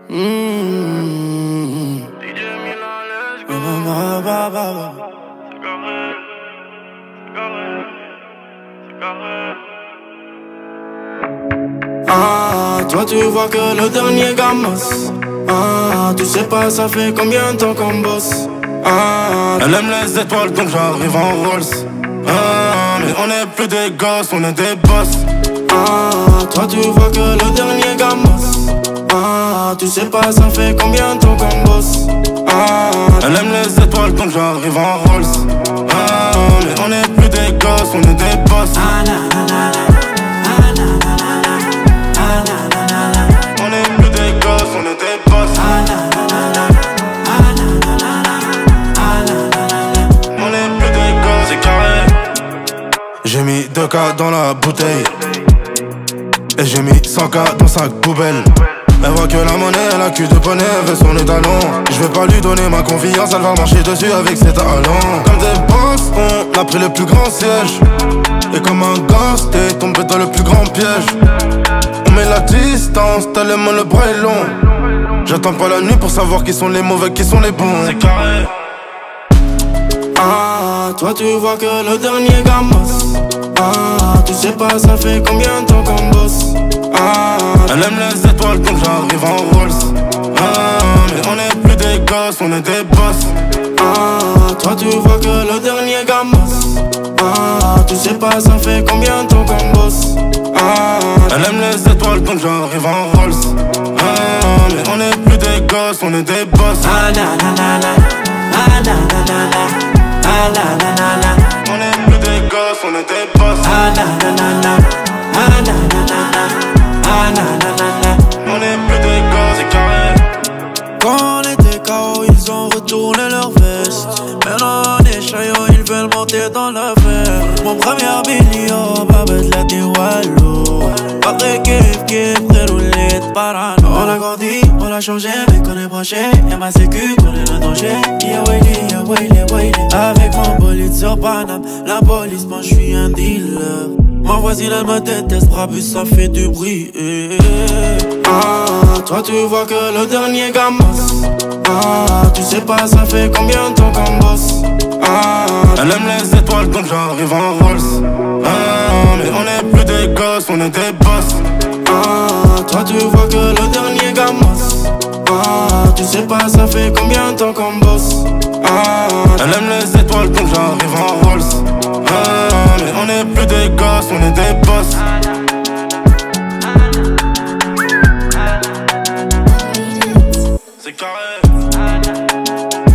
Ah, toi tu vois que le dernier gamas. Ah, tu sais pas ça fait combien de temps qu'on bosse. Ah, elle aime les étoiles donc j'arrive en Rolls. Ah, mais on est plus des gosses, on est des boss. Ah, toi tu vois que le dernier gamas. Ah, tu sais pas ça fait combien de temps qu'on bosse. Ah, elle aime les étoiles donc j'arrive en Rolls. Ah, mais on est plus des gosses, on est des boss. Ah, na, na, na, na. On est plus des gosses, on est des boss. On est plus des gosses, c'est carré. J'ai mis 2K dans la bouteille et j'ai mis 100K dans sa poubelle. Elle voit que la monnaie, elle a cul de bonnet, elle veut son étalon. Je vais pas lui donner ma confiance, elle va marcher dessus avec ses talons. Comme des boss, on a pris le plus grand siège. Et comme un gosse, t'es tombé dans le plus grand piège. On met la distance, tellement le bras est long. J'attends pas la nuit pour savoir qui sont les mauvais, qui sont les bons. C'est carré. Ah, toi tu vois que le dernier gamas. Ah, tu sais pas ça fait combien de temps qu'on bosse. Ah, elle aime les étoiles donc j'arrive en Rolls. Ah, mais on est plus des gosses, on est des boss. Ah, toi tu vois que le dernier gamas. Ah, tu sais pas ça fait combien de temps qu'on bosse. Ah, elle aime les étoiles donc j'arrive en Rolls. Ah, mais on est plus des gosses, on est des boss. Ah, na, na, na, na. Ah, na, na, na, na. Ah, na, na, na, na. On est plus des gosses, on est des boss. Ah, na, na, na, na. Ah, na, na, na, na. Ah, na, na, na, na. On est plus des gosses, c'est carré. Quand on était KO, ils ont retourné leur veste. Maintenant on est chaillot, ils veulent monter dans l'affaire. Mon premier million, Babette l'a dit wallo. Après kiff, déroulé de parano. On a grandi, on a changé, mais qu'on est branché. Y'a ma sécu, qu'on est le danger. Y'a Willy. Avec mon bolide sur Paname, la police pense je suis un dealer. Ma voisine elle me déteste, brabus ça fait du bruit. Ah, toi tu vois que le dernier gamas. Ah, tu sais pas ça fait combien de temps qu'on bosse. Ah, elle aime les étoiles donc j'arrive en Rolls. Ah, mais on est plus des gosses, on est des boss. Ah, toi tu vois que le dernier gamas. Ah, tu sais pas ça fait combien de temps qu'on bosse. Ah, elle aime les étoiles donc j'arrive en Rolls. Ah, mais on est plus des gosses, on est des boss. C'est carré.